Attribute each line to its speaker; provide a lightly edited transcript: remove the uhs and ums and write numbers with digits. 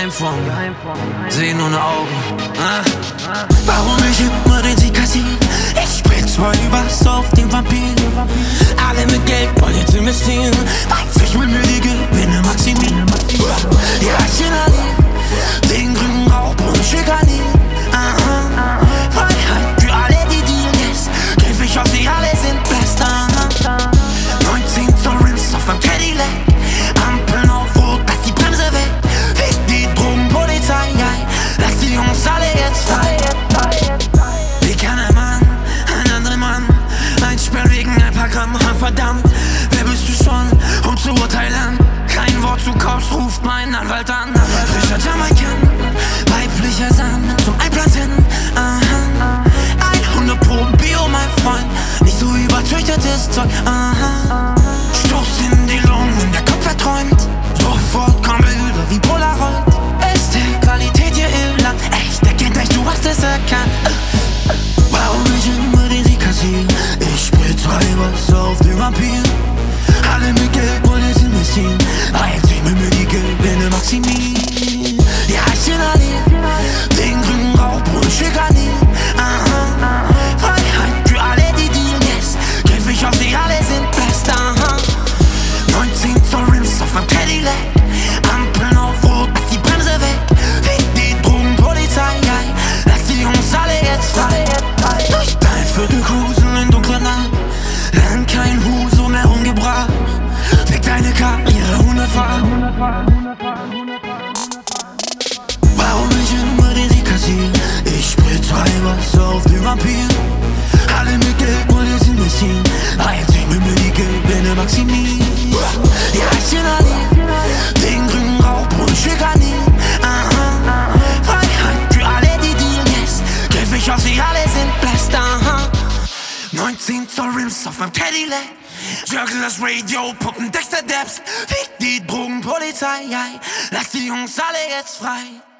Speaker 1: Geheimform, sehen ohne Augen. Warum ich immer den Sieg kassieren? Ich spritz was auf den Vampir. Alle mit Geld wollen jetzt investieren, weiß ich will mir die Gewinne maximieren. Ja, ich inhaliere den grünen Rauch und schikanieren. Freiheit für alle, die dealen, yes. Griff ich auf sie, alle sind best. 19 Zoll Rims auf meinem Cadillac, Ampeln auf Rot, lass die Bremse weg. Fick die Drogenpolizei, lass die Jungs alle jetzt frei. Wie kann ein Mann einen anderen Mann einsperren wegen ein paar Gramm? Verdammt, wer bist du schon, um zu urteilen? Kein Wort zu Kaufs, ruft mein Anwalt an. Frischer Jamaican, weiblicher Sand zum Einpflanzen. 100 Pro Bio, mein Freund, nicht so überzüchtetes Zeug. Stoß in die Lungen, der Kopf verträumt. Sofort kommen Bilder wie Polaroid. Beste Qualität hier im Land, echt, erkennt euch, du hast es erkannt. Warum ich immer den Sieg kassieren? Ich spritz was auf den Vampir. Alle mit Geld wollen es investieren, als ich mit mir die Gewinne maximieren. Ja, ich inhaliere den grünen Rauch und schikanieren. Freiheit für alle, die dealen, yes. Griff ich auf sie, alle sind best. 19 Zoll Rims auf meinem Cadillac, Ampeln auf Rot, lass die Bremse weg. Fick die Drogenpolizei, lass die Jungs alle jetzt frei. Durch dein Viertel cruisen in dunkler Nacht, lern kein Huso mehr umgebracht. Fick deine Karriere 100-fach. Warum ich immer den Sieg kassieren? Ich spritz was auf den Vampir. Alle mit Geld wollen es investieren, als ich mit mir die Gewinne maximieren. Ja, ich inhaliere den grünen Rauch und schikanieren. Freiheit für alle, die dealen, yes. Griff ich auf sie, alle sind best. 19 Zoll Rims auf meinem Cadillac, juggeln das Radio, pumpen Dexter Dabs. Fick die Drogenpolizei, lass die Jungs alle jetzt frei.